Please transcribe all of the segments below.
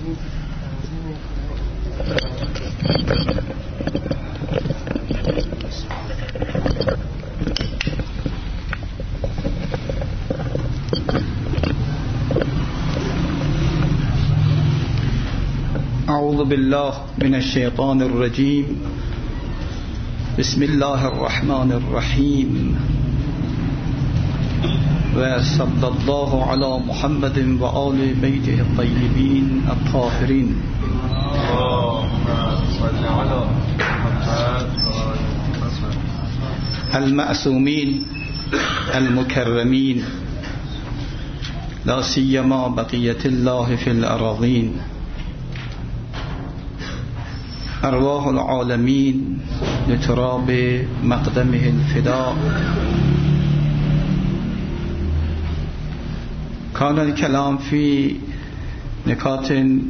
أعوذ بالله من الشيطان الرجيم. بسم الله الرحمن الرحيم. وصلى الله على محمد وآل بيته الطيبين الطاهرين. المعصومين المكرمين، لا سيما بقية الله في الأراضين. أرواح العالمين لتراب مقدمه الفداء. كان الكلام في نقاط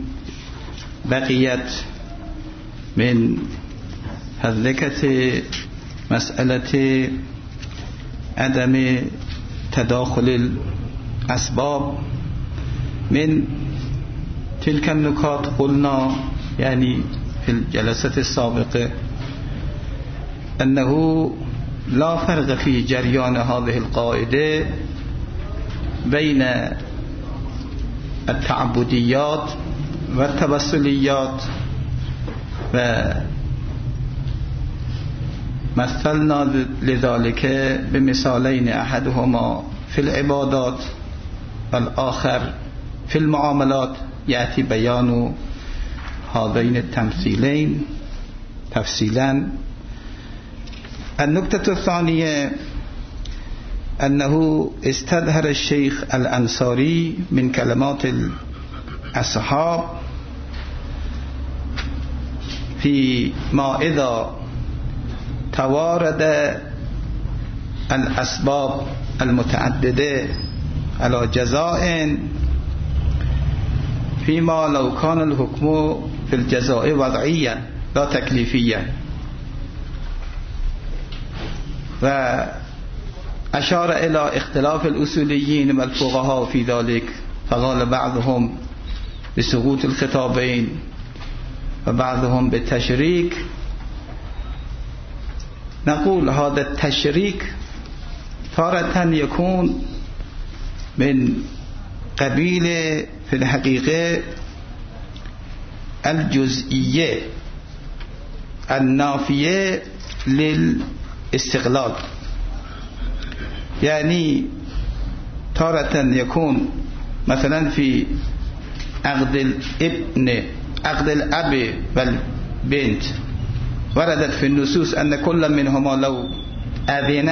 بقيت من هذلكة مسألة عدم تداخل الأسباب. من تلك النقاط قلنا يعني في الجلسة السابقة أنه لا فرق في جريان هذه القاعدة بين التعبديات والتوسليات، ومثلنا لذلك بمثالين، أحدهما في العبادات والآخر في المعاملات. يأتي بيان هذين التمثيلين تفصيلا. النقطة الثانية أنه استظهر الشيخ الأنصاري من كلمات الأصحاب فيما إذا توارد الأسباب المتعددة على جزاء، فيما لو كان الحكم في الجزاء وضعيا لا تكليفيا. وأشار إلى اختلاف الأصوليين والفقهاء في ذلك، فقال بعضهم بسقوط الخطابين وبعضهم بالتشريك. نقول هذا التشريك تارة يكون من قبيل في الحقيقة الجزئية النافية للاستقلال، يعني تارة يكون مثلا في عقد الأب والبنت وردت في النصوص أن كل منهما لو أذن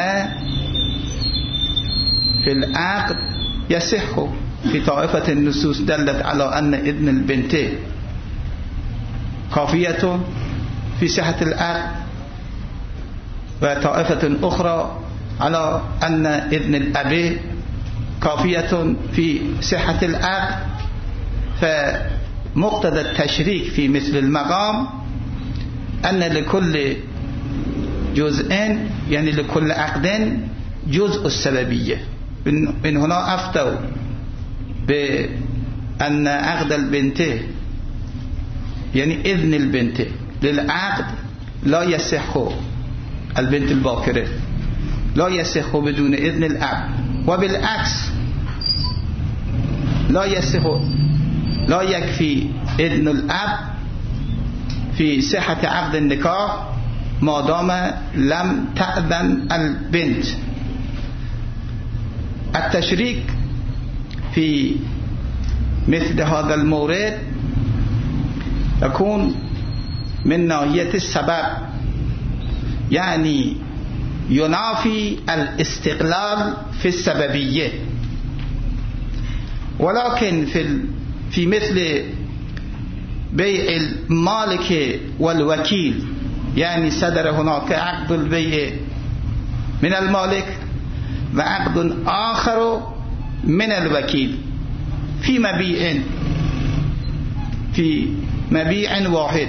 في العقد يصح. في طائفة النصوص دلت على أن إذن البنت كافية في صحة العقد، وطائفة أخرى على أن إذن الأب كافية في صحة العقد. فمقتضى التشريك في مثل المقام أن لكل جزء، يعني لكل عقد جزء السببية. من هنا أفتوا بأن عقد البنت يعني إذن البنت للعقد لا يصح، البنت الباكرة لا يصح بدون إذن الأب، وبالعكس لا يصح، لا يكفي إذن الأب في صحة عقد النكاح ما دام لم تأذن البنت. التشريك في مثل هذا المورد يكون من ناحية السبب، يعني ينافي الاستقلال في السببية. ولكن في مثل بيع المالك والوكيل، يعني صدر هناك عقد البيع من المالك وعقد آخر من الوكيل في مبيع واحد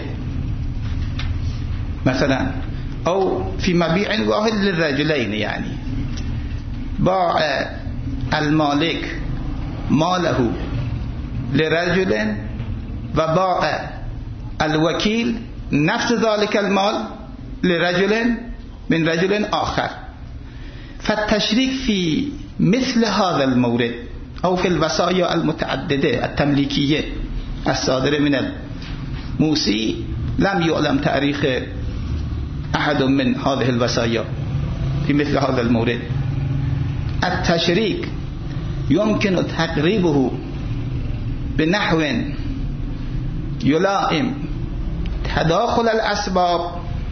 مثلا، أو في مبيع واحد للرجلين، يعني باع المالك ماله لرجل و باع الوکیل نفس ذلك المال لرجل من رجل آخر. فالتشريك في مثل هذا المورد أو في الوصايا المتعددة التمليكية الصادرة من الموصي لم يعلم تاريخ أحد من هذه الوصايا في مثل هذا المورد. التشريك يمكن تقريبه بنحو يلائم تداخل الأسباب،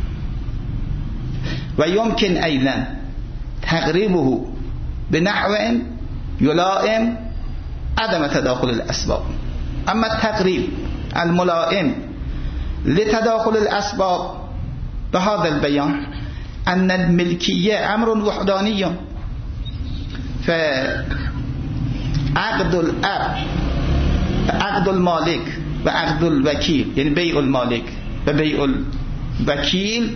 ويمكن أيضا تقريبه بنحو يلائم عدم تداخل الأسباب. أما التقريب الملائم لتداخل الأسباب بهذا البيان أن الملكية أمر وحداني، فعقد الأب عقد المالك وعقد الوكيل يعني بيع المالك وبيع الوكيل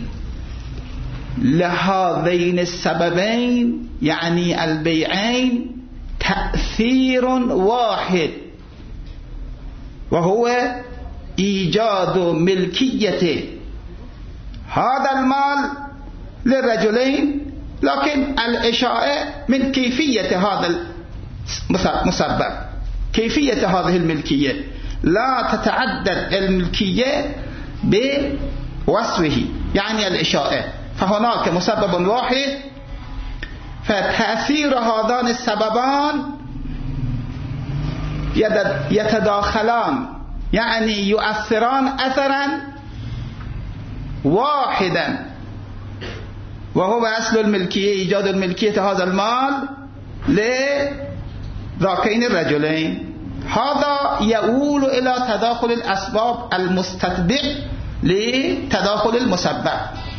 لهذين السببين يعني البيعين تأثير واحد، وهو إيجاد ملكية هذا المال للرجلين، لكن الإشاعة من كيفية هذا المسبب، كيفية هذه الملكية لا تتعدد الملكية بوصفه يعني الإشاعة، فهناك مسبب واحد، فتأثير هذان السببان يتداخلان يعني يؤثران أثرا واحدا، وهو أصل الملكية إيجاد الملكية هذا المال لذاكين الرجلين. هذا يؤول إلى تداخل الأسباب المستتبع لتداخل المسبب.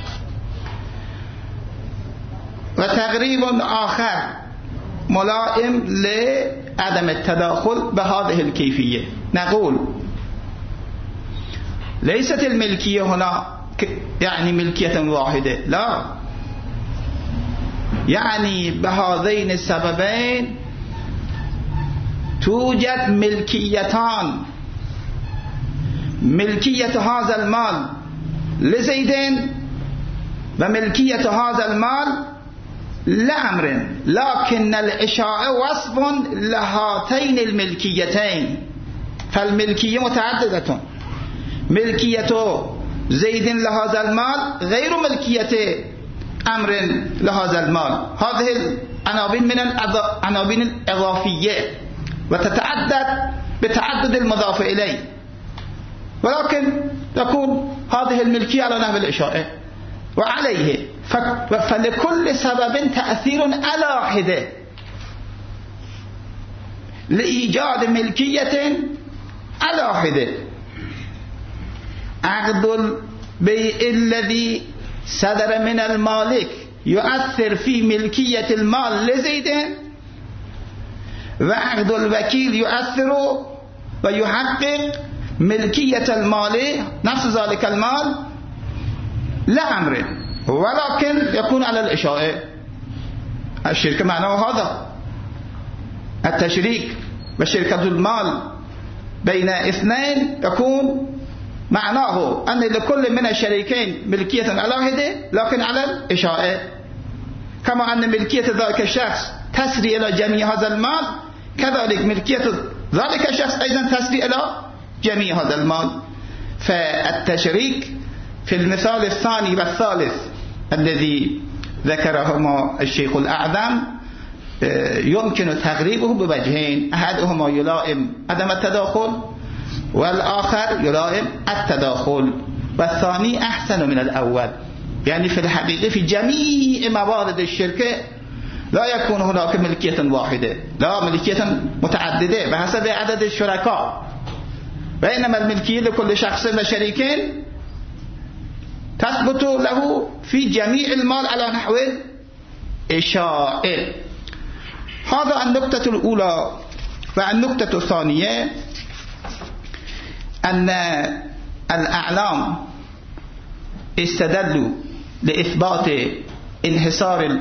وتقريب آخر ملائم لعدم التداخل بهذه الكيفية، نقول ليست الملكية هنا يعني ملكية واحدة، لا، يعني بهذين السببين توجد ملكيتان، ملكية هذا المال لزيدين وملكية هذا المال لعمر، لكن الإشاعة وصف لهاتين الملكيتين، فالملكية متعددة، ملكية زيد لهذا المال غير ملكية أمر لهذا المال. هذه العناوين من العناوين الإضافية وتتعدد بتعدد المضاف إليه، ولكن تكون هذه الملكية على نحو الإشاعة وعليه، فلكل سبب تأثير على حدة لإيجاد ملكية على حدة. عقد البيع الذي صدر من المالك يؤثر في ملكية المال لزيد، وعقد الوكيل يؤثر ويحقق ملكية المال نفس ذلك المال لعمر، ولكن يكون على الإشاعة. الشركة معناه هذا، التشريك وشركة المال بين اثنين يكون معناه أن لكل من الشريكين ملكية على واحدة لكن على الإشاعة، كما أن ملكية ذلك الشخص تسري إلى جميع هذا المال، كذلك ملكية ذلك الشخص أيضا تسري إلى جميع هذا المال. فالتشريك في المثال الثاني والثالث الذي ذكرهما الشيخ الأعظم يمكن تقريبه بوجهين، أحدهما يلائم عدم التداخل والآخر يلائم التداخل، والثاني أحسن من الأول. يعني في الحقيقة في جميع موارد الشركة لا يكون هناك ملكية واحدة، لا، ملكية متعددة بحسب عدد الشركاء، بينما الملكية لكل شخص وشريكين تثبت له في جميع المال على نحو إشاعة. هذا النقطة الأولى. والنقطة الثانية أن الأعلام استدلوا لإثبات انحصار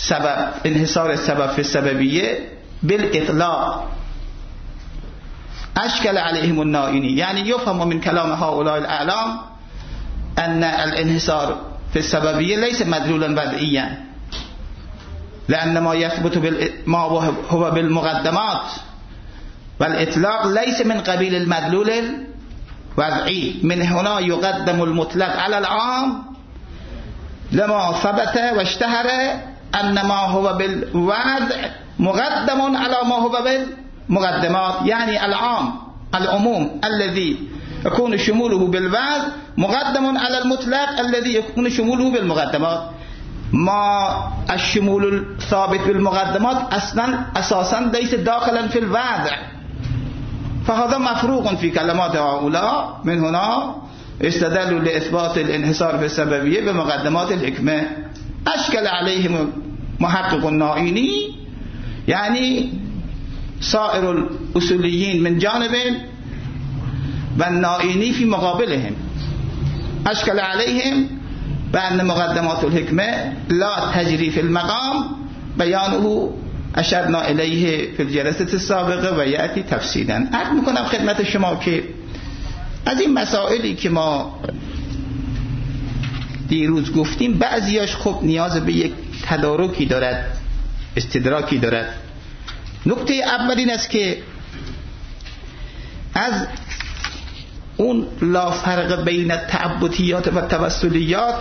السبب في السببية بالإطلاق اشکل علیهم النائینی، یعنی یفهم من کلام هؤلاء الاعلام ان الانحصار في السببیه لیس مدلولا وضعیا، لان ما يثبت ما هو بالمقدمات والاطلاق ليس من قبيل المدلول الوضعي. من هنا يقدم المطلق على العام لما ثبت واشتهر ان ما هو بالوضع مقدم على ما هو بالمقدمات، يعني العام العموم الذي يكون شموله بالوضع مقدم على المطلق الذي يكون شموله بالمقدمات. ما الشمول الثابت بالمقدمات اصلا اساسا ليس داخلا في الوضع، فهذا مفروغ في كلمات هؤلاء. من هنا استدلوا لإثبات الانحصار في السببية بمقدمات الحكمة. أشكل عليهم محقق النائینی، يعني سائر الأصوليين من جانب والنائینی في مقابلهم. أشكل عليهم بأن مقدمات الحكمة لا تجري في المقام، بيانه اشرنا الیه فی الجلسه السابقه و یأتی تفصیلا. عرض میکنم خدمت شما که از این مسائلی که ما دیروز گفتیم بعضیاش خب نیاز به یک تدارکی دارد، استدراکی دارد. نکته اول این است که از اون لا فرق بین تعبدیات و توسلیات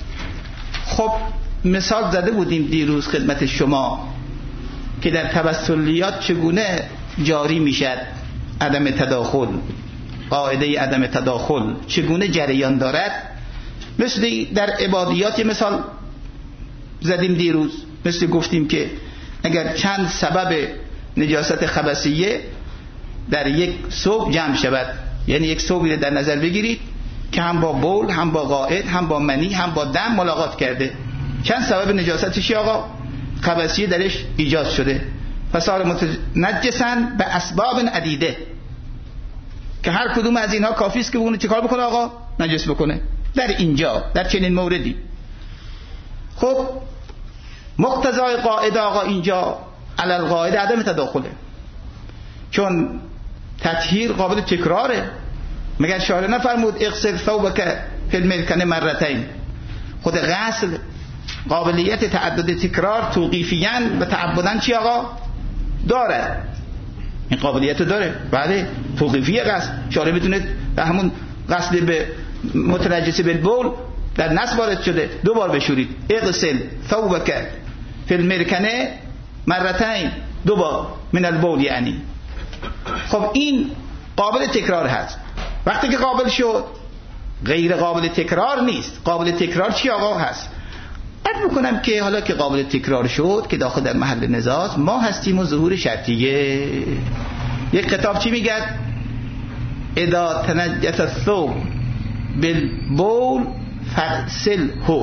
خب مثال زده بودیم دیروز خدمت شما که در توسلیات چگونه جاری میشد عدم تداخل، قاعده عدم تداخل چگونه جریان دارد. مثل در عبادیات مثال زدیم دیروز، مثل گفتیم که اگر چند سبب نجاست خبثیه در یک ثوب جمع شود، یعنی یک ثوبی رو در نظر بگیرید که هم با بول، هم با غائط، هم با منی، هم با دم ملاقات کرده، چند سبب نجاستش آقا خبثیه درش ایجاد شده، فصار متنجسن به اسباب عدیده که هر کدوم از اینها کافی است که اون چیکار بکنه آقا؟ نجس بکنه. در اینجا در چنین موردی خب مقتضای قاعده آقا اینجا علی القاعده عدم تداخله، چون تطهیر قابل تکراره. مگر شارع نفرمود اغسل ثوبک فی المرکنه مرتین؟ خود غسل قابلیت تعدد تکرار توقیفیاً و تعبداً چی آقا؟ داره، این قابلیت داره. بله توقیفی غسل شارع میتونه به همون غسل به متنجس بالبول در نص وارد شده 2 بار بشورید، اغسل ثوبک فی المرکنه مرتین، 2 بار من البول یعنی. خب این قابل تکرار هست. وقتی که قابل شد غیر قابل تکرار نیست. قابل تکرار چی آقا هست؟ عرض میکنم که حالا که قابل تکرار شد که داخل در محل نزاع ما هستیم و ظهور شرطیه. یک کتاب چی میگه؟ اذا تنجس الثوب بالبول فغسله.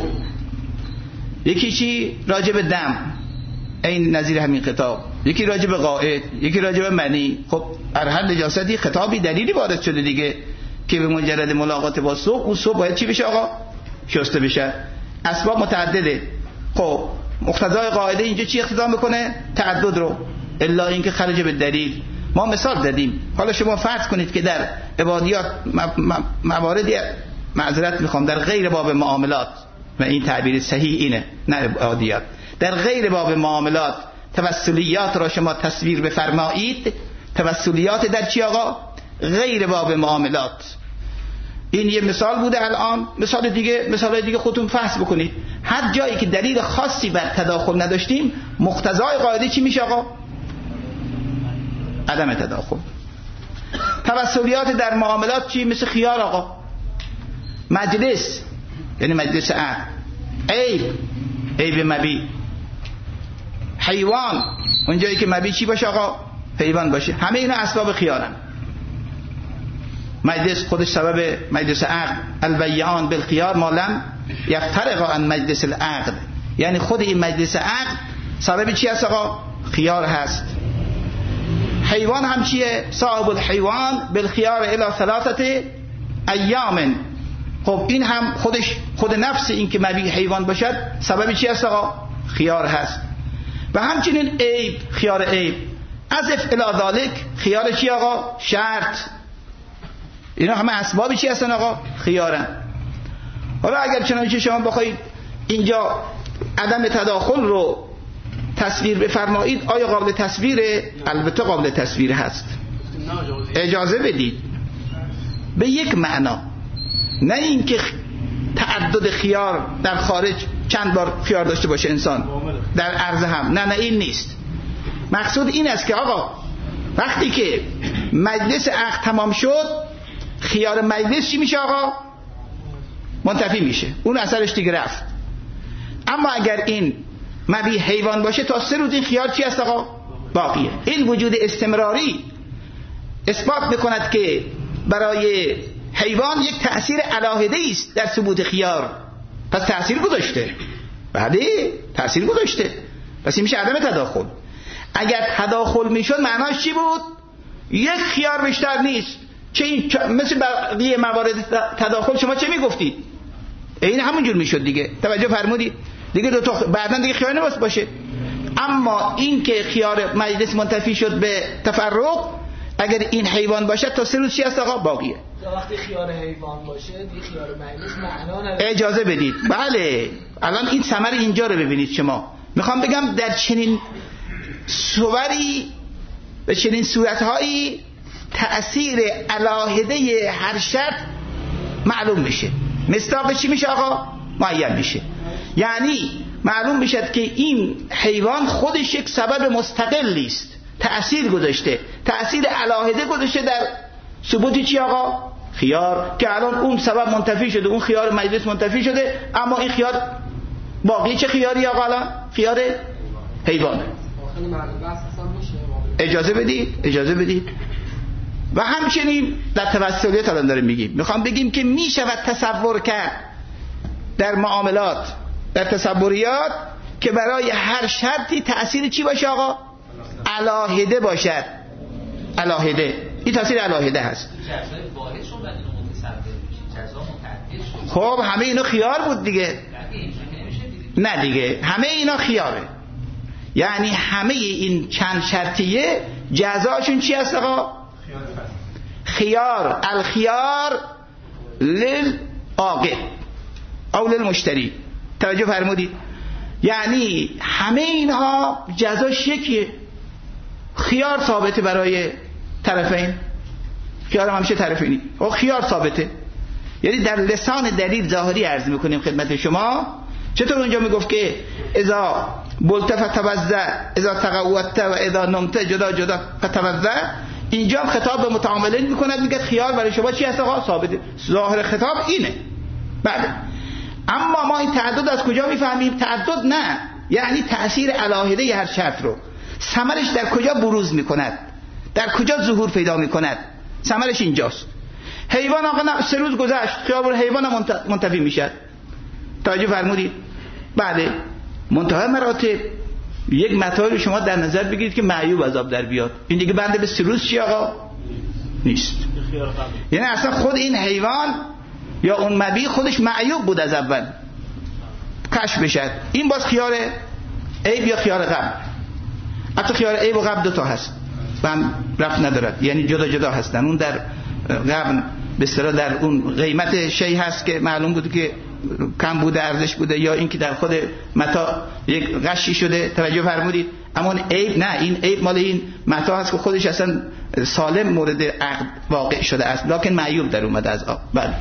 یکی چی؟ راجع به دم، این نظیر همین کتاب. یکی راجع به غائط، یکی راجع به منی. خب هر نجاستی خطابی دلیلی وارد شده دیگه که به مجرد ملاقات با ثوب، اون ثوب باید چی بشه آقا؟ شسته بشه. اسباب متعدده. خب مقتضای قاعده اینجا چی اقتضا میکنه؟ تعدد رو، الا اینکه خارج به دلیل. ما مثال دادیم. حالا شما فرض کنید که در عبادیات مواردی، معذرت میخوام، در غیر باب معاملات، و این تعبیر صحیح اینه نه عبادیات، در غیر باب معاملات توسلیات را شما تصویر بفرمایید. توسلیات در چی آقا؟ غیر باب معاملات. این یه مثال بوده. الان مثال دیگه، مثالای دیگه خودتون فحص بکنید. هر جایی که دلیل خاصی بر تداخل نداشتیم مقتضای قاعده چی میشه آقا؟ عدم تداخل. توسلیات در معاملات چی؟ مثل خیار آقا، مجلس یعنی مجلس عقد، عیب مبی، حیوان اونجایی که مبی چی باشه آقا؟ حیوان باشه. همه اینا اسباب خیارن. مجلس خودش سبب مجلس عقد، البیعان بالخیار ما لم یفترقا عن مجلس العقد، یعنی خود این مجلس عقد سبب چی هست آقا؟ خیار هست. حیوان هم چیه؟ صاحب الحیوان بالخیار الی 3 ایام. خب این هم خودش خود نفس این که مبی حیوان باشد سبب چی هست آقا؟ خیار هست. و همچنین عیب، خیار عیب از الی ذالک خیار چی آقا؟ شرط. اینا همه اسباب چی هستن آقا؟ خیارن. حالا اگر چنانچه شما بخواید اینجا عدم تداخل رو تصویر بفرمایید، آیا قابل تصویره؟ البته قابل تصویر هست. اجازه بدید به یک معنا، نه اینکه تعدد خیار در خارج چند بار خیار داشته باشه انسان در عرض هم، نه این نیست. مقصود این است که آقا وقتی که مجلس عقد تمام شد، خیار مجلس چی میشه آقا؟ منتفی میشه، اون اثرش دیگه رفت. اما اگر این مبیح حیوان باشه تا 3 روز این خیار چی هست آقا؟ باقیه. این وجود استمراری اثبات میکند که برای حیوان یک تأثیر علاهده است در ثبوت خیار. پس تأثیر گذاشته. بله تأثیر گذاشته، پس این میشه عدم تداخل. اگر تداخل میشد معناش چی بود؟ یک خیار بیشتر نیست. چه این مثل بقیه موارد تداخل شما چه میگفتید؟ این همونجور میشد دیگه. توجه فرمودید؟ دیگه دو تا بعدن دیگه خیار نباید باشه. اما این که خیار مجلس منتفی شد به تفرق، اگر این حیوان باشه تا 3 روز چی هست آقا؟ باقیه. وقتی خیار حیوان باشه دیگه خیار مجلس معنا نداره. اجازه بدید. بله الان این ثمر اینجا رو ببینید شما. میخوام بگم در چنین صوری به چنین صورتهایی تأثیر علاهده هر شرط معلوم میشه. مصداق چی میشه آقا؟ معین میشه. یعنی معلوم میشه که این حیوان خودش یک سبب مستقلی است، تأثیر گذاشته، تأثیر علاهده گذاشته در ثبوت چی آقا؟ خیار. که الان اون سبب منتفی شده، اون خیار مجلس منتفی شده، اما این خیار باقی چه خیاری آقا؟ الان خیار حیوانه. اجازه بدید. و همچنین در توسلیت الان داریم میگیم، میخوام بگیم که میشود تصور کرد در معاملات، در تصوریات، که برای هر شرطی تأثیر چی باشه آقا؟ علاهده باشد. علاهده، این تأثیر علاهده هست. خب همه اینا خیار بود دیگه. نه دیگه همه اینا خیاره. یعنی همه این چند شرطیه جزاشون چی هست آقا؟ خیار. الخیار للعاقل او للمشتری. توجه فرمودید؟ یعنی همه اینها جزاش یکیه. خیار ثابته برای طرفین، خیار هم همیشه طرفینی. او خیار ثابته، یعنی در لسان دلیل ظاهری عرض میکنیم خدمت شما. چطور اونجا میگفت که اذا بلت فتوضا، اذا تقوت و اذا نمت جدا فتوضا، اینجا هم خطاب به متعاملین میکند، میگه خیار برای شما چی هست آقا؟ ثابته. ظاهر خطاب اینه. بله. اما ما این تعدد از کجا میفهمیم؟ تعدد نه، یعنی تأثیر علاهده هر شرط رو، ثمرش در کجا بروز میکند، در کجا ظهور پیدا میکند، ثمرش اینجاست. حیوان آقا 3 روز گذشت، خیار حیوان هم منتفی میشد. توجه فرمودید؟ بله. منتهی مراتب یک مطالب شما در نظر بگیرید که معیوب عذاب در بیاد، این دیگه بنده به 3 روز چی آقا؟ نیست. یعنی اصلا خود این حیوان یا اون مبیح خودش معیوب بود از اول، کشف بشد. این باز خیار عیب یا خیار غم. حتی خیار عیب و غم 2 تا هست و هم رفت ندارد، یعنی جدا جدا هستن. اون در غم به اصطلاح در اون قیمت شی هست که معلوم بود که کم بوده، ارزش بوده، یا اینکه در خود متاع یک غشی شده. توجه فرمودید؟ اما اون عیب نه، این عیب مال این متاع هست که خودش اصلا سالم مورد عقد واقع شده است، لکن معیوب در اومده از آب. بله.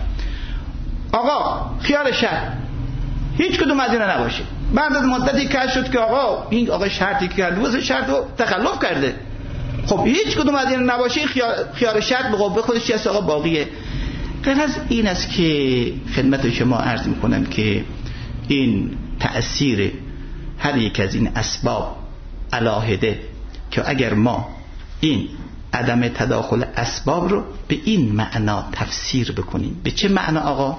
آقا خیار شرط هیچ کدوم از اینا نباشه. بعد از مدتی کشف شد که آقا این آقا شرطی که کرده واسه شرط رو تخلف کرده. خب هیچ کدوم از اینا نباشه، خیار شرط به قوه خودش چیه آقا؟ باقیه. غرض این است که خدمت شما عرض میکنم که این تأثیر هر یک از این اسباب علاهده، که اگر ما این عدم تداخل اسباب رو به این معنا تفسیر بکنیم. به چه معنا آقا؟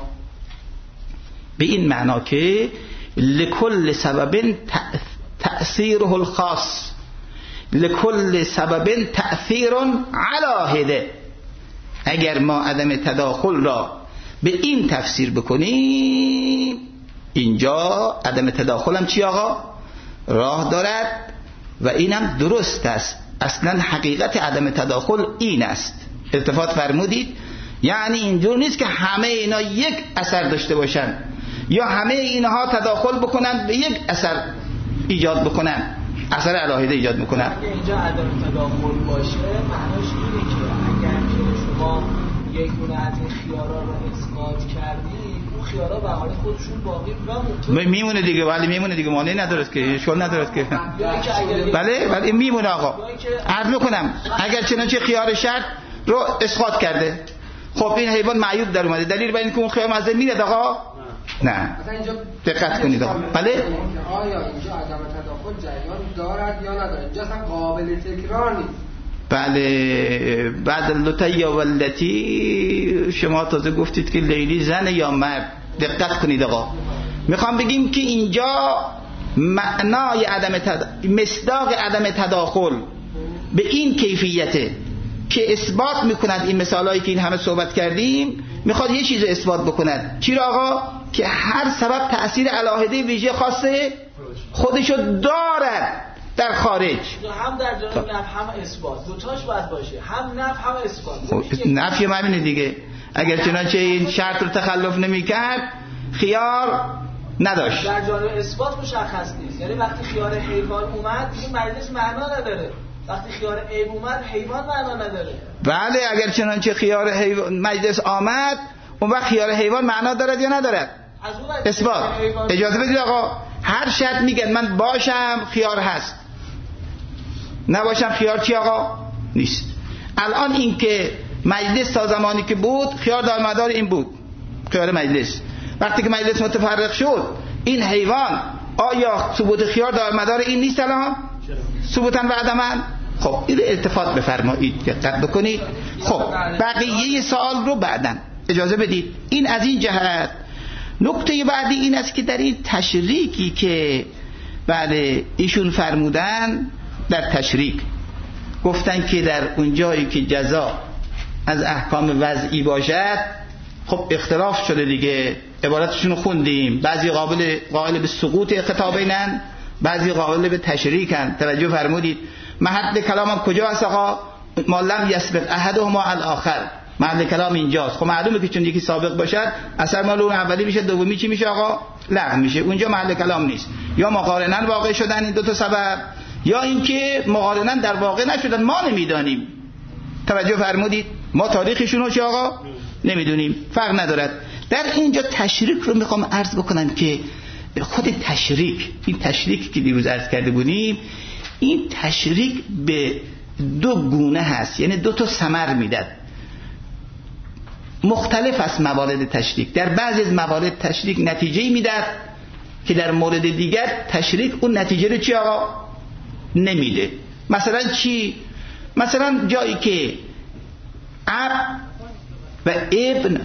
به این معنا که لکل سبب تأثیره الخاص، لکل سبب تأثیر علاهده. اگر ما عدم تداخل را به این تفسیر بکنیم، اینجا عدم تداخل هم چی آقا؟ راه دارد و اینم درست است. اصلا حقیقت عدم تداخل این است. التفات فرمودید، یعنی اینجور نیست که همه اینا یک اثر داشته باشن یا همه اینها تداخل بکنن به یک اثر ایجاد بکنن، اثر علاهده ایجاد بکنن. اگه اینجا عدم تداخل باشه معناش اینه که اگر که شما یک دونه از این خیارا رو اسقاط کردید، اون خیارا به حال خودشون باقی میمونه دیگه. ولی میمونه دیگه، مانعی نداره که اشکال نداره که بله میمونه آقا. عرض میکنم اگر چنانچه خیار شرط رو اسقاط کرده، خب این حیوان معیوب در اومده، دلیل بر اینکه اون خیار مزه میره آقا؟ نه. دقت کنید آقا. بله آیا اینجا عدم تداخل جریان دارد یا نداره؟ اینجا اصلا قابل تکرار نیست. بله. بعد اللتی و اللتی شما تازه گفتید که لیلی زن یا مرد. دقت کنید آقا، میخوام بگیم که اینجا معنای مصداق عدم تداخل به این کیفیته که اثبات میکند این مثالایی که این همه صحبت کردیم، میخواد یه چیز اثبات بکند. چی را آقا؟ که هر سبب تأثیر علاهده ویژه خاصه خودشو دارد در خارج. هم در جانب نفع هم اثبات، دوتاش باید باشه، هم نفع هم اثبات. نفی همینه دیگه. اگر چنانچه این شرط رو تخلف نمی‌کرد خیار نداشت. در جانب اثبات مشخص نیست، یعنی وقتی خیار حیوان اومد دیگه مجلس معنا نداره، وقتی خیار عیب اومد حیوان معنا نداره. بله اگر چنانچه خیار حیوان مجلس آمد، اون وقت خیار حیوان معنا دارد یا ندارد؟ اثبات. اجازه بدید آقا، هر شرط میگن من باشم خیار هست، نباشم خیار چی آقا؟ نیست. الان این که مجلس تا زمانی که بود خیار دارمدار این بود، خیار مجلس. وقتی که مجلس متفرق شد، این حیوان آیا ثبوت خیار دارمدار این نیست الان؟ ثبوتاً و عدماً؟ خب این التفات بفرمایید، دقت بکنید. خب بقیه سوال رو بعداً اجازه بدید. این از این جهت. نکته بعدی این است که در این تشریکی که بله ایشون فرمودن، در تشریک گفتن که در اون جایی که جزا از احکام وضعی باشد، خب اختلاف شده دیگه، عبارتشون رو خوندیم. بعضی قائل به سقوط خطابینن، بعضی قائل به تشریکن. توجه فرمودید. محل کلامم کجا هست آقا؟ ما لم یسبق احدهما الاخر. محل کلام اینجاست. خب معلومه که چون یکی سابق باشد اثر مال اون اولی میشه، دومی چی میشه آقا؟ لغو میشه. اونجا محل کلام نیست. یا مقارنن واقع شدن این دو تا سبب، یا اینکه مقارنن در واقع نشدن، ما نمیدانیم. توجه فرمودید. ما تاریخشون رو چه آقا؟ نمیدونیم. فرق ندارد. در اینجا تشریک رو میخوام عرض بکنم که خود تشریک، این تشریک که دیروز عرض کرده بودیم، این تشریک به دو گونه هست، یعنی دو تا ثمر میداد. مختلف است موارد تشریک. در بعضی از موارد تشریک نتیجه میداد که در مورد دیگر تشریک اون نتیجه رو چی آقا؟ نمیده. مثلا چی؟ مثلا جایی که اب و ابن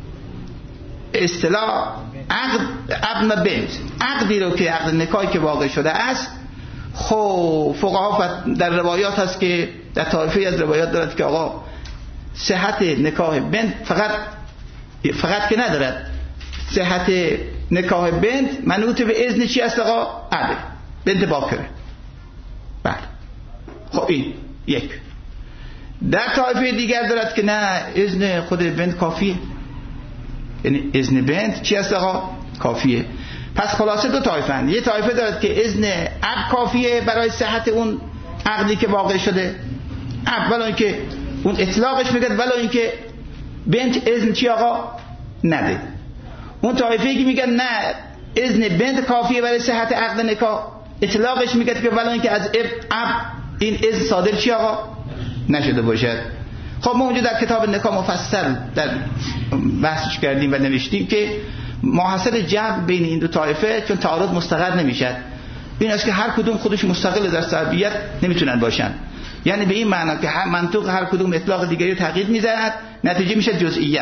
اصطلاح عقد ابن بنت، عقدی رو که عقد نکاحی که واقع شده است، خب فقها در روایات هست که در طایفه از روایات دارد که آقا صحت نکاح بنت فقط که ندارد، صحت نکاح بنت منوط به اذن چی است آقا؟ اب بنت باکره. بله خب این یک. در طایفه دیگر دارد که نه، اذن خود بنت کافیه، یعنی اذن بنت چی است آقا؟ کافیه. پس خلاصه دو طایفه هست. یه طایفه دارد که اذن اب کافیه برای صحت اون عقدی که واقع شده، اب ولی اینکه اون اطلاقش میگه، ولی اینکه بنت اذن چی آقا؟ نده. اون طایفه‌ای که میگن نه، اذن بنت کافیه برای صحت عقد نکاح، اطلاقش میگه که ولی اینکه از اب این اذن صادر چی آقا؟ نشده باشد. خب ما اونجا در کتاب نکاح مفصل در بحثش کردیم و نوشتیم که ماحصل جمع بین این دو طایفه، چون تعارض مستقر نمیشد، این است که هر کدوم خودش مستقل در سببیت نمیتونن باشن. یعنی به این معنی که منطق هر کدوم اطلاق دیگری رو تغییر میزند، نتیجه میشه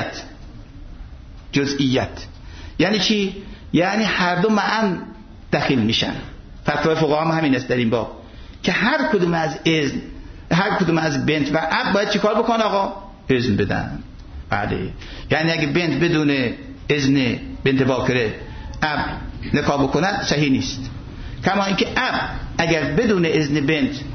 جزئیت. یعنی چی؟ یعنی هر دو معا دخیل میشن. فتوای فقها هم همین است در این باب که هر کدوم از اذن، هر کدوم از بنت و اب باید چیکار بکنه آقا؟ اذن بدن. بله. یعنی اگه بنت بدون اذن بنت باکره اب نکاح بکنه صحیح نیست. کما اینکه اب اگر بدون اذن بنت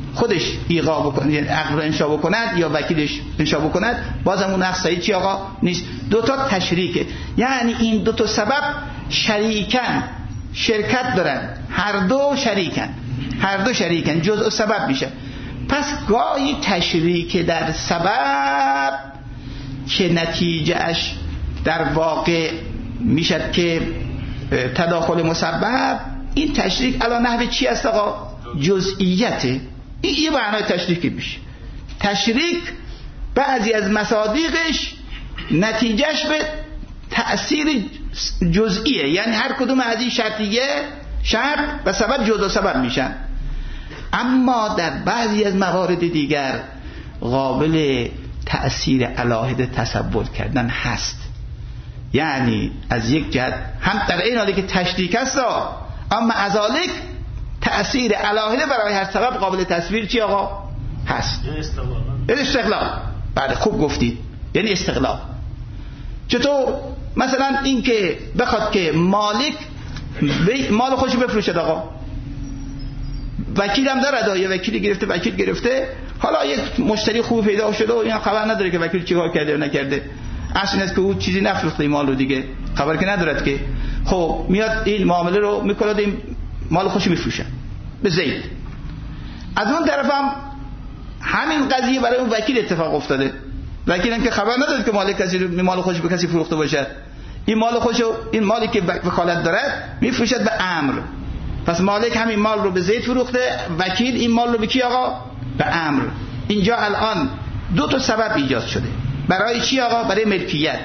خودش ایقاع بکنه، یعنی عقد رو انشا بکند یا وکیلش انشا بکند، بازم اون عقد صحیح چی آقا نیست. دو تا تشریکه، یعنی این دو تا سبب شریکن، شرکت دارن، هر دو شریکن، جزء سبب میشه. پس گاهی تشریک در سبب که نتیجهش در واقع میشد که تداخل مسبب، این تشریک علی نحو چی است آقا؟ جزئیته. این یه معنای تشریک میشه. تشریک بعضی از مصادیقش نتیجهش به تأثیر جزئیه، یعنی هر کدوم از این شرطیه شرط و سبب جزء سبب میشن. اما در بعضی از موارد دیگر قابل تأثیر علاهده تصور کردن هست، یعنی از یک جهت هم در این حالی که تشریک است، اما ازالک تأثیر علاهده برای هر سبب قابل تصویر چی آقا هست؟ استقلال. بله خوب گفتید، یعنی استقلال. چطور؟ مثلا این که بخواد که مالک مال خودش بفروشد آقا، وکیل هم داره، یه وکیلی گرفته، وکیل گرفته، حالا یک مشتری خوب پیدا شده و این خبر نداره که وکیل چیکار کرده و نکرده، اصل این است که او چیزی نفروخته این مال رو دیگه، خبر که ندارد که. خب میاد این معامله رو میکنه، این مال خودش میفروشه به زید. از اون طرف هم همین قضیه برای اون وکیل اتفاق افتاده، وکیل هم که خبر نداره که مالک کسی رو مال خودش به کسی فروخته باشد، این مال خودشو، این مالی که وکالت دارد میفروشد به امر. پس مالک همین مال رو به زید فروخته، وکیل این مال رو به کی آقا؟ به امر. اینجا الان دو تا سبب ایجاد شده. برای چی آقا؟ برای ملکیت.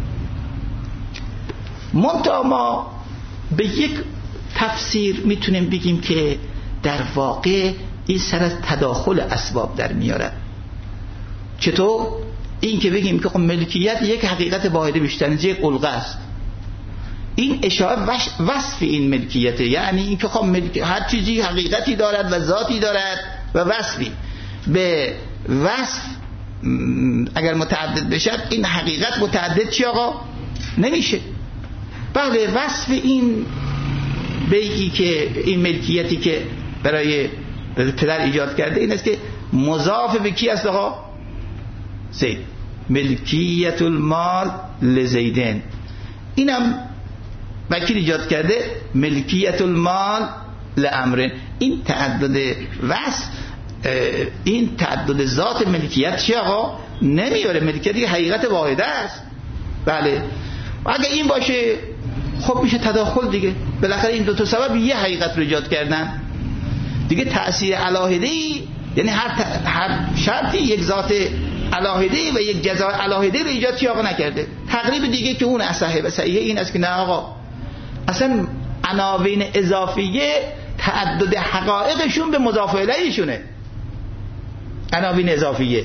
منتها ما به یک تفسیر میتونیم بگیم که در واقع این سر از تداخل اسباب در میارد. چطور؟ این که بگیم که خب ملکیت یک حقیقت واحده بیشتر از یک علقه است. این اشاره وصف این ملکیته، یعنی این که خب هر چیزی حقیقتی دارد و ذاتی دارد و وصفی. به وصف اگر متعدد بشد، این حقیقت متعدد چی آقا؟ نمیشه. بله وصف این بیعی که این ملکیتی که برای پدر ایجاد کرده این است که مضاف به کی است آقا؟ زید. ملکیت المال لزیدن. اینم وکیل ایجاد کرده، ملکیت المال لامرن. این تعدد وصف، این تعدد ذات ملکیت چی آقا؟ نمیاره. ملکیت یه حقیقت واحده است. بله اگه این باشه خب میشه تداخل دیگه. بالاخره این دو تا سبب یه حقیقت رو ایجاد کردن دیگه. تأثیر علاهده‌ای، یعنی هر شرطی یک ذات علاهده‌ای و یک جزای علاهده رو ایجاد چی آقا نکرده. تقریب دیگه که اون اصحه و صحیحه این است که نه آقا، اصلا عناوین اضافیه تعدد حقایقشون به مضاف الیهشونه. عناوین اضافیه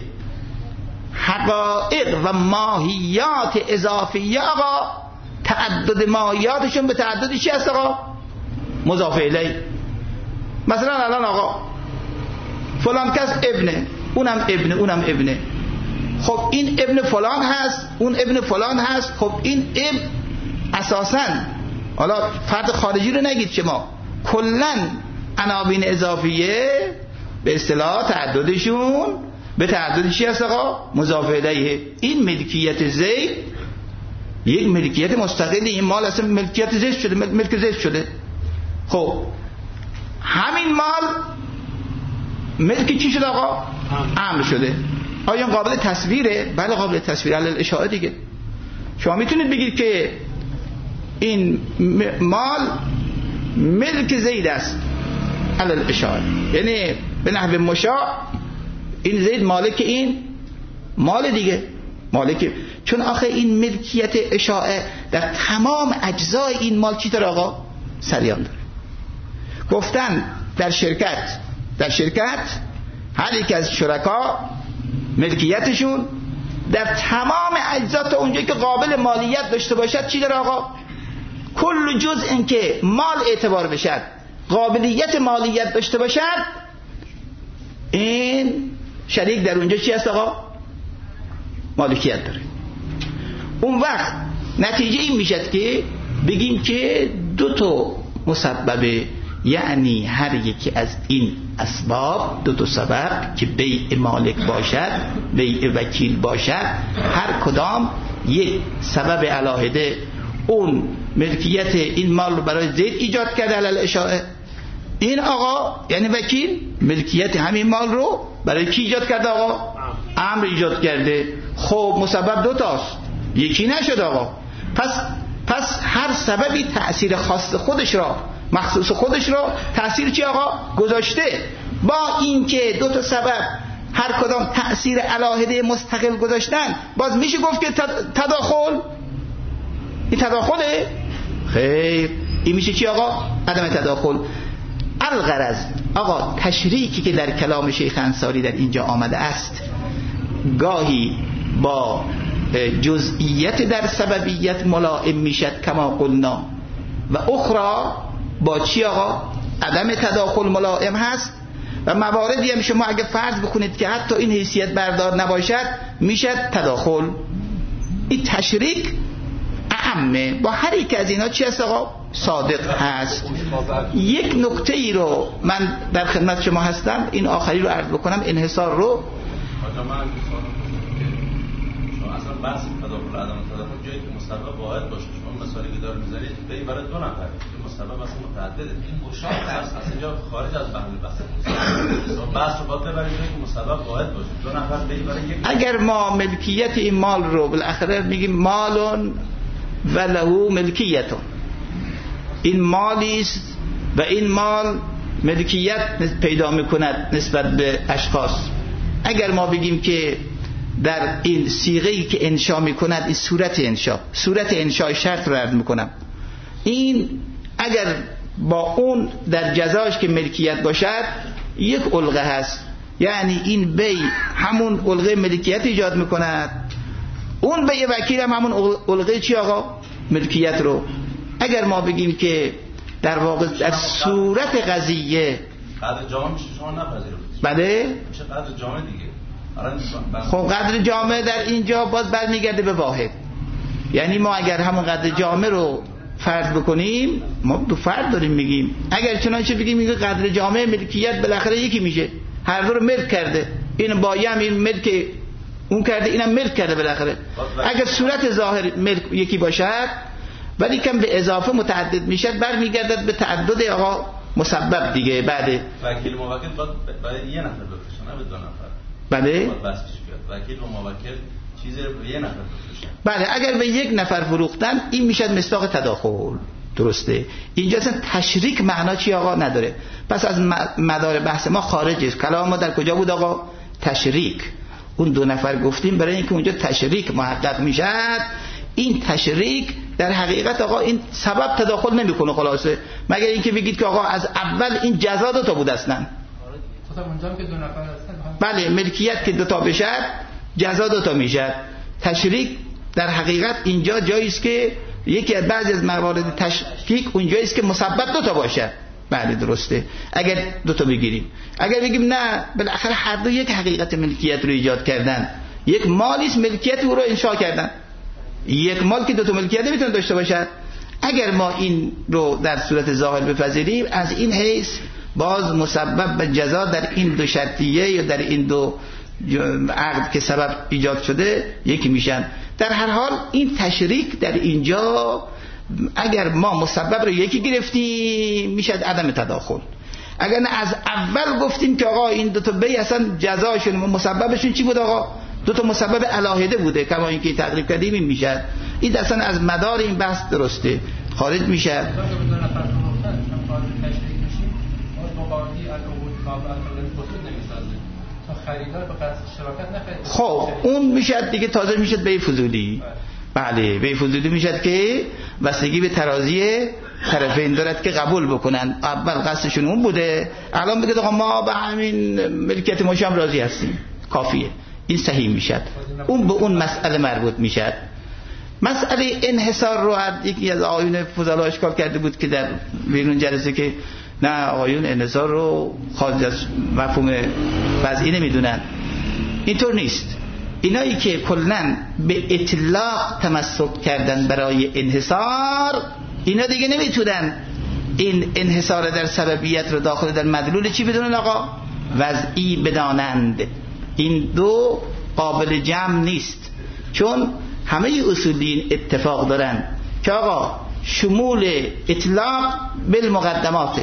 حقایق و ماهیات اضافیه آقا، تعدد ماهیاتشون به تعدد چی هست آقا؟ مضاف الیه. مثلا الان آقا فلان کس ابنه، اونم ابنه، اونم ابنه. خب این ابن فلان هست، اون ابن فلان هست. خب این ابن اساساً، حالا فرد خارجی رو نگید شما، کلن عناوین اضافیه به اصطلاح تعددشون به تعدد چی هست آقا؟ مضاف الیه. این ملکیت زید یک ملکیت مستقلی، این مال اصلا ملکیت زید شده، ملک زید شده. خب همین مال ملک چی شده آقا؟ امر شده. آیا قابل تصویره؟ بله قابل تصویر، علی الاشاعه دیگه. شما میتونید بگید که این مال ملک زید است علی الاشاعه، یعنی به نحو مشاع این زید مالک این مال دیگه، مالک. چون آخه این ملکیت اشاعه در تمام اجزای این مال چی داره آقا؟ سریان داره. گفتن در شرکت هر یک از شرکا ملکیتشون در تمام اجزا تا اونجایی که قابل مالیت داشته باشد چی داره آقا؟ کل جزء این که مال اعتبار بشد، قابلیت مالیت داشته باشد، این شریک در اونجا چی هست آقا؟ مالکیت داره. اون وقت نتیجه این میشد که بگیم که دو تا مسبب یعنی هر یکی از این اسباب، دو سبب که بیع مالک باشد، بیع وکیل باشد، هر کدام یک سبب علاهده اون ملکیت این مال رو برای زید ایجاد کرده علل اشاعه. این آقا یعنی وکیل ملکیت همین مال رو برای کی ایجاد کرده؟ آقا عمرو ایجاد کرده. خب مسبب دو تاست، یکی نشد آقا. پس هر سببی تأثیر خاص خودش را، مخصوص خودش را تأثیر چی آقا گذاشته. با اینکه دو تا سبب هر کدام تأثیر علاهده مستقل گذاشتن، باز میشه گفت که تداخل. این تداخله؟ خیر، این میشه چی آقا؟ عدم تداخل. الغرض آقا تشریکی که در کلام شیخ انصاری در اینجا آمده است، گاهی با جزئیت در سببیت ملائم میشد کما قلنا، و اخرى با چی آقا؟ عدم تداخل ملائم هست. و مواردی هم شما اگه فرض بکنید که حتی این حیثیت بردار نباشد میشد تداخل. این تشریک اعمه، با هر یک از اینا چی هست آقا؟ صادق هست. یک نکته ای رو من در خدمت شما هستم، این آخری رو عرض بکنم، انحصار رو. بحث تداخل عدم تداخل جایی که مسبب واحد باشه، شما مثالی که دار میذارید به برای دو نفر که مسبب اصلا متعدده، این مشابه است، از اینجا خارج از بحث بحث رو باید ببرید که مسبب واحد باشه، دو نفر به برای یک. اگر ما ملکیت این مال رو بالاخره میگیم مالون و له ملکیتون، این مالی است و این مال ملکیت پیدا میکند نسبت به اشخاص. اگر ما بگیم که در این صیغه‌ای که انشا میکند، این صورت انشا شرط رو عرض میکنم، این اگر با اون در جزاش که ملکیت باشد یک الغه هست، یعنی این بی همون الغه ملکیت ایجاد میکند، اون بی وکیل هم همون الغه چی آقا؟ ملکیت رو. اگر ما بگیم که در واقع در صورت قضیه قدر جامعه میشه شما نپذیرید، بله میشه قدر جامعه دیگه. خب قدر جامعه در اینجا باز برمیگرده به واحد. یعنی ما اگر همون قدر جامعه رو فرض بکنیم، ما دو فرد داریم میگیم، اگر چنانچه بگیم میگه قدر جامعه ملکیت بالاخره یکی میشه، هر دو رو ملک کرده، این بایم این ملک اون کرده، اینم ملک کرده بالاخره. اگر صورت ظاهر ملک یکی باشد ولی کم به اضافه متعدد میشد، برمیگردد به تعدد آقا مسبب دیگه. بعد وکیل موکل باید یه نفر بفرشن، نه به دو نفر. بله وکیل و موکل چیزی رو به یه نفر بفروشن. بله اگر به یک نفر فروختن این میشد مصداق تداخل. درسته. اینجا اصلا تشریک معنا چی آقا نداره. پس از مدار بحث ما خارج است. کلام ما در کجا بود آقا؟ تشریک. اون دو نفر گفتیم برای اینکه اونجا تشریک محقق میشد. این تشریک در حقیقت آقا این سبب تداخل نمیکنه خلاصه، مگر اینکه بگید که آقا از اول این جزا دو تا بود اصلا. اونجا که دو نفر هستن بله ملکیت که دو تا بشه جزا دو تا میشه. تشریک در حقیقت اینجا جایی است که یکی از بعضی از موارد تشریک اونجایی است که مسبب دو تا باشه. بله درسته. اگر دو تا بگیریم، اگر بگیم نه بالاخره هر دو یک حقیقت ملکیت رو ایجاد کردن، یک مالی است ملکیت او رو انشا کردن، یک مال که دو تا ملکیت نمیتونه داشته باشد. اگر ما این رو در صورت ظاهر بپذیریم، از این حیث باز مسبب و جزا در این دو شرطیه یا در این دو عقد که سبب ایجاد شده یکی میشن. در هر حال این تشریک در اینجا اگر ما مسبب رو یکی گرفتیم میشد عدم تداخل. اگر نه از اول گفتیم که آقا این دو تا بی اصلا جزاشون و مسببشون چی بود آقا؟ دو تا مسبب علاهده بوده، کما اینکه تقریب کردیم این میشد. این اصلا از مدار این بحث درسته خارج میشه. خب اون میشد دیگه تازه میشد به فضولی. بله به فضولی میشد که بستگی به ترازی طرفین دارد که قبول بکنن. اول قصدشون اون بوده، الان بگید آقا ما به همین ملکیت ما هم راضی هستیم، کافیه. این صحیح میشد، اون به اون مسئله مربوط میشد. مسئله انحصار رو یکی از آقایون فضلا اشکال کرده بود که در بیرون جلسه که نه آقایون انحصار رو خارج از مفهوم وضعی نمیدونن. اینطور نیست. اینایی که کلن به اطلاق تمسک کردن برای انحصار، اینا دیگه نمیتونن این انحصار در سببیت رو داخل در مدلول چی بدونن آقا؟ وضعی بدانند. این دو قابل جمع نیست، چون همه اصولین اتفاق دارن که آقا شمول اطلاق بالمقدمات،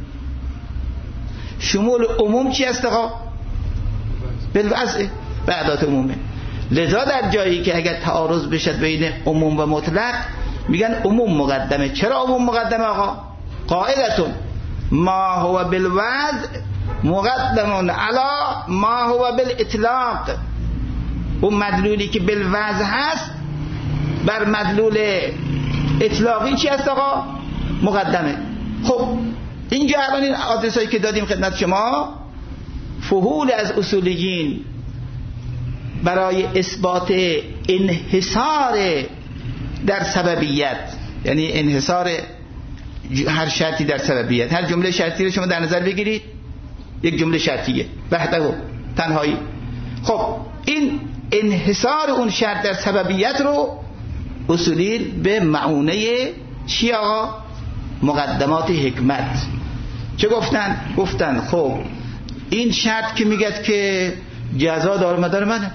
شمول عموم چی است آقا؟ بالوضع، بعدات عمومه. لذا در جایی که اگر تعارض بشد بین عموم و مطلق میگن عموم مقدمه. چرا عموم مقدمه آقا؟ قاعدتون ما هو بالوضع مقدم علی ما هو بالاطلاق. اون مدلولی که بالوضع هست بر مدلول اطلاقی چی هست آقا؟ مقدمه. خب اینجا الان این آدرسایی که دادیم خدمت شما فحول از اصولیین برای اثبات انحصار در سببیت، یعنی انحصار هر شرطی در سببیت. هر جمله شرطی رو شما در نظر بگیرید، یک جمله شرطیه وحده تنهایی. خب این انحصار اون شرط در سببیت رو اصولی به معونه چی آقا؟ مقدمات حکمت. چه گفتن خب این شرط که میگه که جزا دار مدار منه،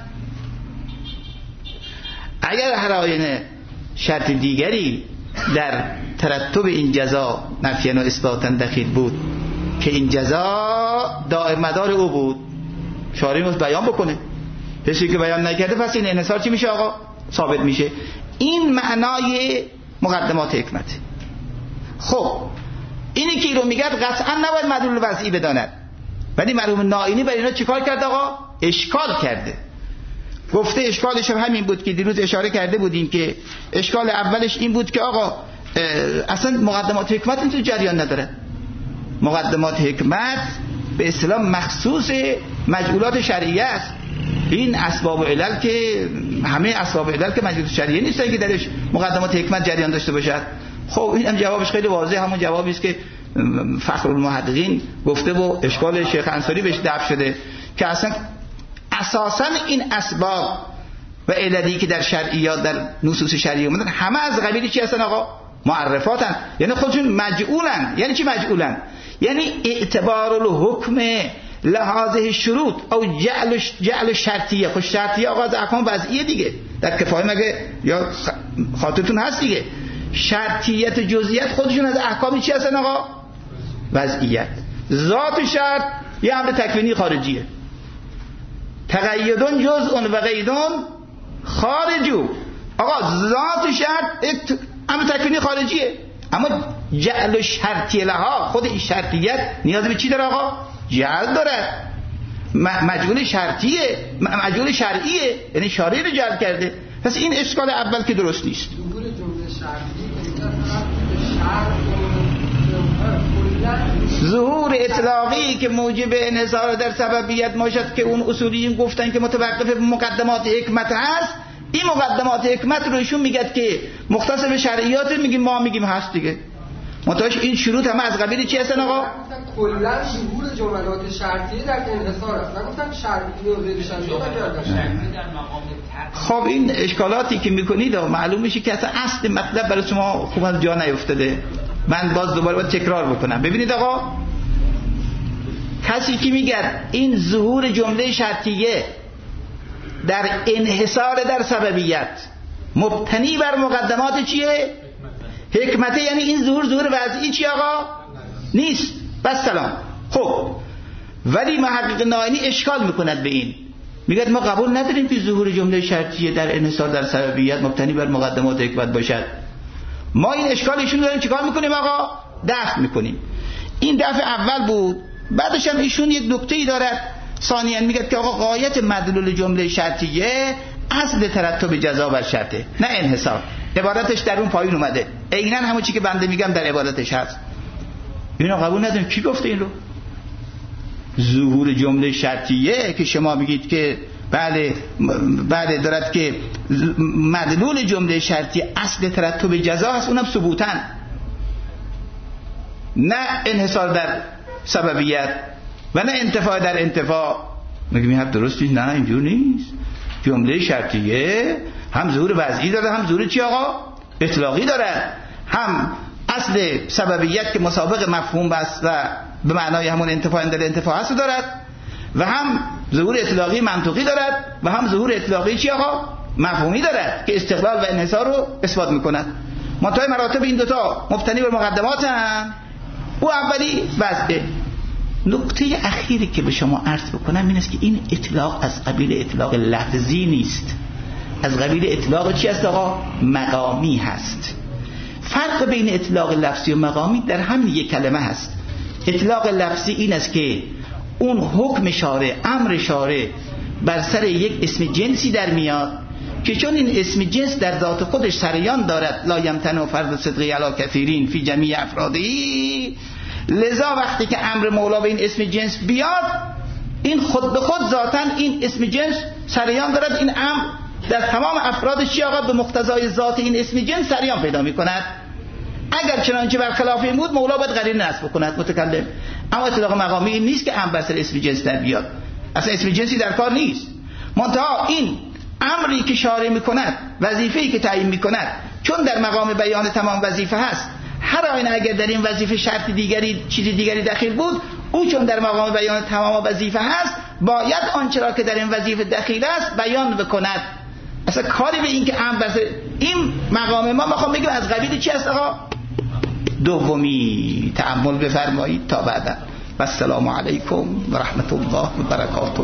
اگر هر آینه شرط دیگری در ترتب این جزا نفیاً و اثباتاً دخیل بود که این جزا دائم مدار او بود، شارع مست بیان بکنه. کسی که بیان نکرده پس این انحصار چی میشه آقا؟ ثابت میشه. این معنای مقدمات حکمت. خب اینی که رو میگه قطعا نباید مدلول وضعی بداند، ولی مرحوم نائینی برای اینا چیکار کرد آقا؟ اشکال کرده. گفته اشکالش همین بود که دیروز اشاره کرده بودیم که اشکال اولش این بود که آقا اصلا مقدمات حکمت این تو جریان نداره. مقدمات حکمت به اصطلاح مخصوص مجعولات شرعیه است. این اسباب و علل که همه اسباب و علل که مجعولات شرعیه نیستن که درش مقدمات حکمت جریان داشته باشد. خب این هم جوابش خیلی واضحه، همون جوابی است که فخرالمحققین گفته و اشکال شیخ انصاری بهش دفع شده که اصلا اساسا این اسباب و عللی که در شرعیات در نصوص شرعی اومدن همه از قبیل چی هستن آقا؟ معرفاتن، یعنی خودشون مجعولن. یعنی چی مجعولن؟ یعنی اعتبار الحکم لحاظه شروط او جعل شرطیه. خود شرطیه آقا از احکام وضعیه دیگه، در کفایه مگه یا خاطرتون هست دیگه. شرطیت جزئیت خودشون از احکامی چی هستن آقا؟ وضعیت. ذات شرط یه امر تکوینی خارجیه. تقیدون جزء و قیدون خارجو. آقا ذات شرط امر تکوینی خارجیه، اما جعل شرطیه لها، خود این شرطیت نیاز به چی داره آقا؟ جعل داره. مجعول شرطیه، مجعول شرعیه، یعنی شارع رو جعل کرده. پس این اشکال اول که درست نیست. ظهور جمله شرطی ظهور اطلاقی که موجب انحصار در سببیت باشد که اون اصولیین گفتن که متوقف به مقدمات حکمت هست. این مقدمات حکمت رو ایشون میگه که مختص به شرعیات، میگیم ما میگیم هست دیگه. متوجه این شروط همه از قبیل چی هستن آقا؟ کلا ظهور جملات شرطی در انحصار است. نگفتن شرطی و غیر شرطی در مقام. خب این اشکالاتی که میکنید معلوم میشه که اصلا اصل مطلب برای شما خوب از جا نیفتاده. من باز دوباره باید تکرار بکنم. ببینید آقا، کسی که میگه این ظهور جمله شرطیه در انحصار در سببیت مبتنی بر مقدمات چیه؟ حکمته. یعنی این ظهور وضعی چی آقا؟ نیست. بس سلام. خب ولی محقق نائینی اشکال میکند به این، میگه ما قبول نداریم که ظهور جمله شرطیه در انحصار در سببیت مبتنی بر مقدمات حکمت باشد. ما این اشکالشون داریم چیکار میکنیم آقا؟ دفع میکنیم. این دفع اول بود. بعدش هم ایشون یک نکته‌ای دارد ثانیاً میگه که آقا غایت مدلول جمله شرطیه اصل ترتب جزا بر شرطه، نه انحصار. عبارتش در اون پایین اومده، عیناً همون چی که بنده میگم در عبارتش هست. اینو قبول نداریم. کی گفته این رو؟ ظهور جمله شرطیه که شما میگید که بله دارد که مدلول جمله شرطی اصل ترتب جزا هست، اونم ثبوتاً، نه انحصار در سببیت و نه انتفاع در انتفاع. میگم حرف درست نیست. نه اینجور نیست. جمله شرطیه هم ظهور وضعی داره، هم ظهور چی آقا؟ اطلاقی داره. هم اصل سببیت که مسابق مفهوم بست و به معنای همون انتفاع اندل انتفاع هست دارد و هم ظهور اطلاقی منطقی دارد و هم ظهور اطلاقی چی آقا؟ مفهومی دارد که استقلال و انحصار رو اثبات میکند. منتهای مراتب این دوتا مبتنی بر مقدمات هم. او اولی وضعه. نکته اخیری که به شما عرض بکنم این است که این اطلاق از قبیل اطلاق لفظی نیست، از قبیل اطلاق چی است آقا؟ مقامی هست. فرق بین اطلاق لفظی و مقامی در همین یک کلمه هست. اطلاق لفظی این است که اون حکم شارع، امر شارع بر سر یک اسم جنسی در میاد که چون این اسم جنس در ذات خودش سریان دارد، لا یمتنع فرض صدقی علی کثیرین فی جمیع افرادی، لذا وقتی که امر مولا به این اسم جنس بیاد، این خود به خود ذاتاً این اسم جنس سریان دارد، این امر در تمام افرادش چی آقا؟ به مقتضای ذات این اسم جنس سریان پیدا می کند. اگر چنانچه برخلاف این بود مولا باید قرینه نصب کند متکلم. اما اطلاق مقامی این نیست که امر بر سر اسم جنس در بیاد، اصلا اسم جنسی در کار نیست. منتها این امری که شارع می کند، وظیفه‌ای که تعیین می کند، چون در مقام بیان تمام وظیفه هست، هر آینه اگر در این وظیفه شرط دیگری چیز دیگری دخیل بود، او چون در مقام بیان تمام وظیفه هست باید آنچه را که در این وظیفه دخیل است بیان بکند. اصلا کاری به این که امر بر این مقام ما میخوام بگم از قبیل چی است آقا؟ دومی. تأمل بفرمایید تا بعدا. و السلام علیکم و رحمت الله و برکاته.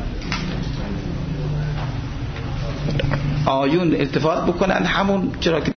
آیون التفات بکنن همون چرا که